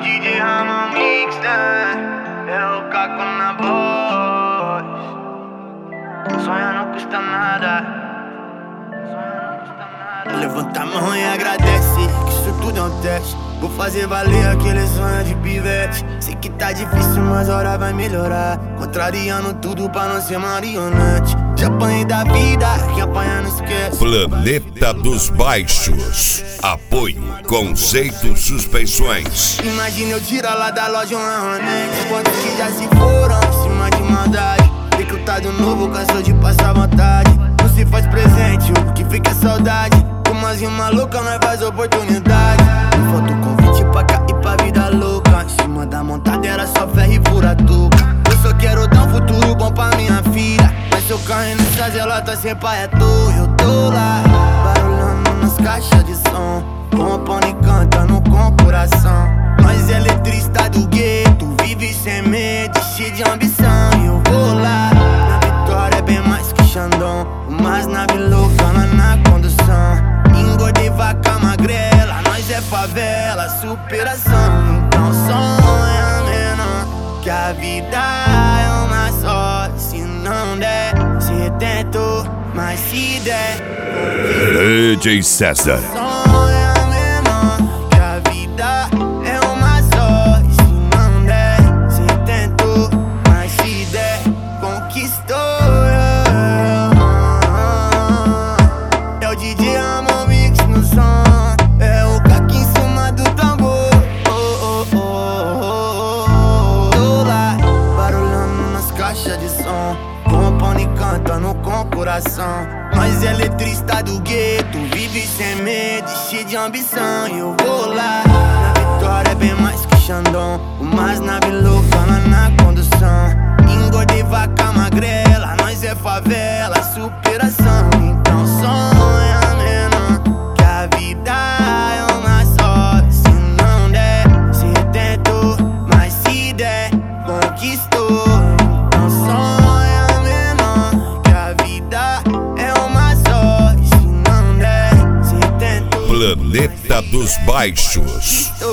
DJ Ramon Mix, né? É o Caco na voz. Sonhar não custa nada. Levanta a mão e agradece, que isso tudo é um teste. Vou fazer valer aquele sonho de pivete. Sei que tá difícil, mas a hora vai melhorar. Contrariando tudo pra não ser marionete. Já apanhei da vida, quem apanha não esquece. Planeta dos Baixos. Apoio Conceito Suspensões. Imagina eu tirar lá da loja uma Ronex. Quantos que já se foram em cima de maldade. Recrutado novo, cansou de passar vontade. Não se faz presente, o que fica é saudade. Com as rimas loucas, nós faz oportunidade. Não falta o convite pra cá e pra vida louca. Em cima da montada era só ferro e furatuca. Eu só quero dar um futuro bom pra minha filha. Mas se eu cair nessa zelota sem pai é tu. Eu tô lá, barulhando nas caixas de som. Compondo e cantando com coração. Nós é letrista do gueto, vive sem medo, cheio de ambição. E eu vou lá, na vitória é bem mais que Xandão. Umas nave louca lá na condução. Engordei vaca magrela, nós é favela, superação. Então sonha menor, que a vida é uma só. Se não der, cê tentou, mas se der, DJ César. sonha menor, que a vida é uma só. E se não der, cê tentou, mas se der, conquistou. É o DJ Ramon Mix no som. É o Caco em cima do tambor. Tô lá, barulhando nas caixas de som. Compondo e cantando com coração. Nós é letrista do gueto, vive sem medo, cheio de ambição. E eu vou lá, na vitória é bem mais que Xandão. Umas nave louca lá na condução. Engordei vaca magrela, nós é favela, superação. Então sonha menor, que a vida é uma só. Se não der, cê tentou, mas se der, conquistou. Então sonha menor, que a vida é uma só. E se não der, cê tentou, Planeta dos Baixos. conquistou.